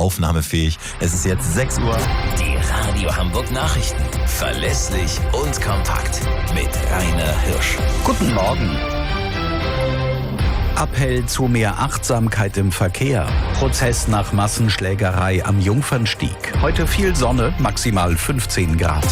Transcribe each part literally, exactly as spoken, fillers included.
aufnahmefähig. Es ist jetzt sechs Uhr. Die Radio Hamburg Nachrichten. Verlässlich und kompakt. Mit Rainer Hirsch. Guten Morgen. Appell zu mehr Achtsamkeit im Verkehr. Prozess nach Massenschlägerei am Jungfernstieg. Heute viel Sonne, maximal fünfzehn Grad.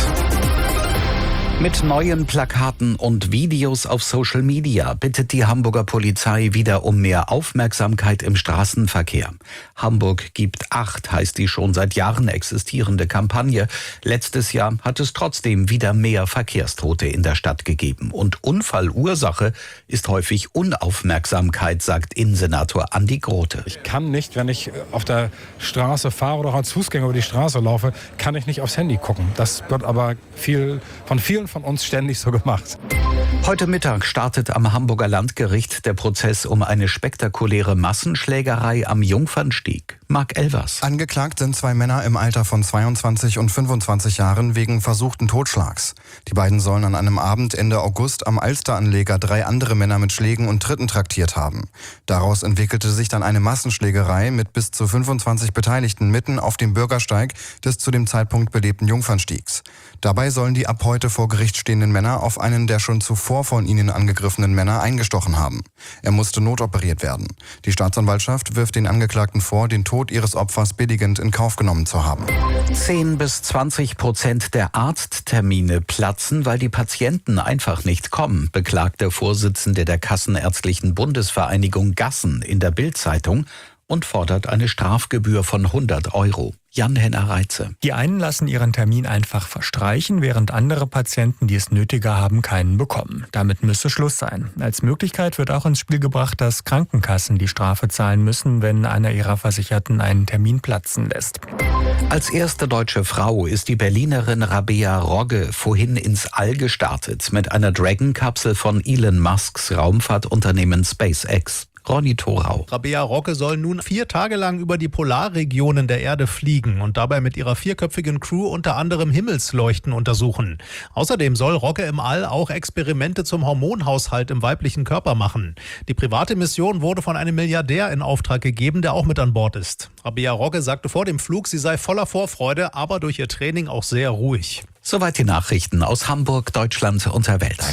Mit neuen Plakaten und Videos auf Social Media bittet die Hamburger Polizei wieder um mehr Aufmerksamkeit im Straßenverkehr. Hamburg gibt Acht heißt die schon seit Jahren existierende Kampagne. Letztes Jahr hat es trotzdem wieder mehr Verkehrstote in der Stadt gegeben. Und Unfallursache ist häufig Unaufmerksamkeit, sagt Innensenator Andi Grote. Ich kann nicht, wenn ich auf der Straße fahre oder auch als Fußgänger über die Straße laufe, kann ich nicht aufs Handy gucken. Das wird aber viel, von vielen von uns ständig so gemacht. Heute Mittag startet am Hamburger Landgericht der Prozess um eine spektakuläre Massenschlägerei am Jungfernstieg. Marc Elvers. Angeklagt sind zwei Männer im Alter von zweiundzwanzig und fünfundzwanzig Jahren wegen versuchten Totschlags. Die beiden sollen an einem Abend Ende August am Alsteranleger drei andere Männer mit Schlägen und Tritten traktiert haben. Daraus entwickelte sich dann eine Massenschlägerei mit bis zu fünfundzwanzig Beteiligten mitten auf dem Bürgersteig des zu dem Zeitpunkt belebten Jungfernstiegs. Dabei sollen die ab heute vor Gericht stehenden Männer auf einen der schon zuvor von ihnen angegriffenen Männer eingestochen haben. Er musste notoperiert werden. Die Staatsanwaltschaft wirft den Angeklagten vor, den Tod ihres Opfers billigend in Kauf genommen zu haben. zehn bis zwanzig Prozent der Arzttermine platzen, weil die Patienten einfach nicht kommen, beklagt der Vorsitzende der Kassenärztlichen Bundesvereinigung Gassen in der Bild-Zeitung und fordert eine Strafgebühr von hundert Euro. Jan-Henner Reitze. Die einen lassen ihren Termin einfach verstreichen, während andere Patienten, die es nötiger haben, keinen bekommen. Damit müsse Schluss sein. Als Möglichkeit wird auch ins Spiel gebracht, dass Krankenkassen die Strafe zahlen müssen, wenn einer ihrer Versicherten einen Termin platzen lässt. Als erste deutsche Frau ist die Berlinerin Rabea Rogge vorhin ins All gestartet mit einer Dragon-Kapsel von Elon Musks Raumfahrtunternehmen SpaceX. Ronny Thorau. Rabea Rogge soll nun vier Tage lang über die Polarregionen der Erde fliegen und dabei mit ihrer vierköpfigen Crew unter anderem Himmelsleuchten untersuchen. Außerdem soll Rogge im All auch Experimente zum Hormonhaushalt im weiblichen Körper machen. Die private Mission wurde von einem Milliardär in Auftrag gegeben, der auch mit an Bord ist. Rabea Rogge sagte vor dem Flug, sie sei voller Vorfreude, aber durch ihr Training auch sehr ruhig. Soweit die Nachrichten aus Hamburg, Deutschland und der Welt.